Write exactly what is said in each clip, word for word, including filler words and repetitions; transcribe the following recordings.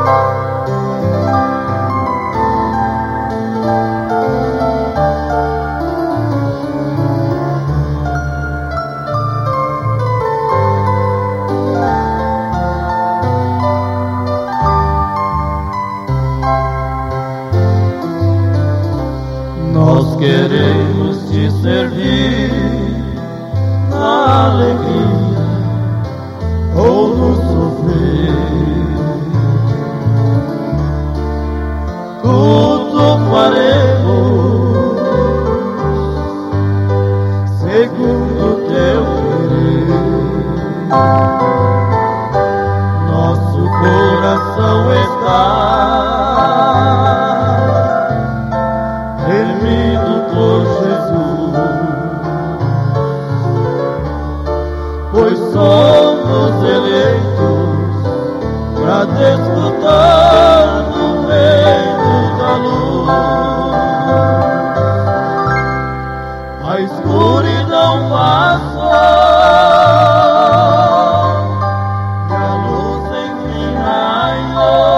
Nós queremos te servir na alegria ou no sofrer. Tudo faremos segundo teu querer. Nosso coração está remido por Jesus, pois somos eleitos para desfrutar do reino da luz. A escuridão passou e a luz enfim raiou.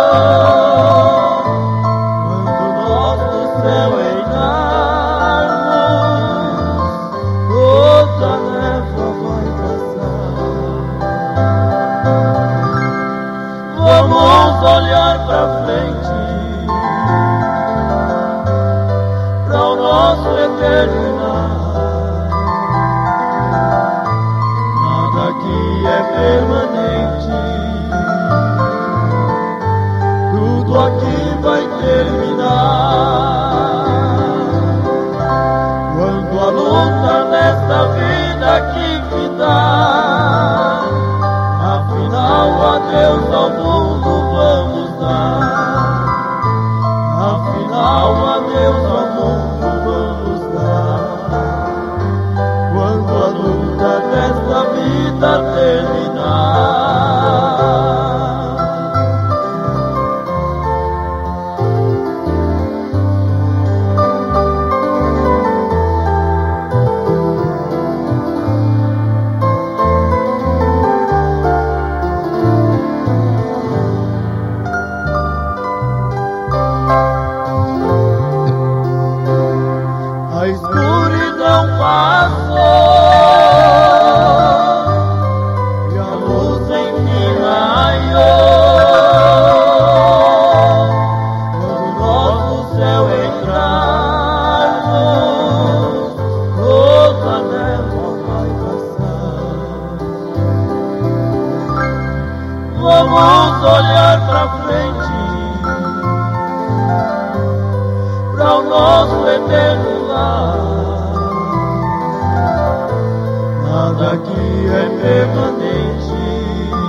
Vamos olhar pra frente, pra o nosso eterno lar. Nada aqui é permanente, tudo aqui vai terminar. Quando a luta nesta vida aqui fitar, afinal adeus ao mundo vamos dar. Afinal adeus ao mundo vamos dar. Quando a luta desta vida terminar. A escuridão passou e a luz enfim raiou. Quando nós no céu entrarmos, toda a névoa vai passar. Vamos olhar pra frente, pra o nosso eterno lar. Nada aqui é permanente,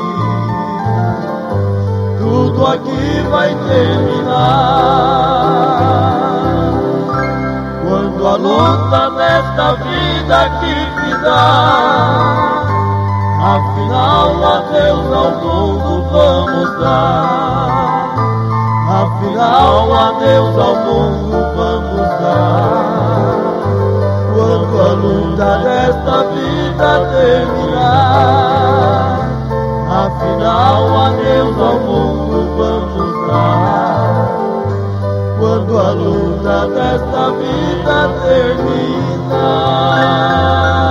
tudo aqui vai terminar. Quando a luta nesta vida aqui fitar, afinal adeus ao mundo vamos dar. Afinal adeus ao mundo vamos dar. Quando a luta desta vida terminar, afinal adeus ao mundo vamos dar. Quando a luta desta vida terminar.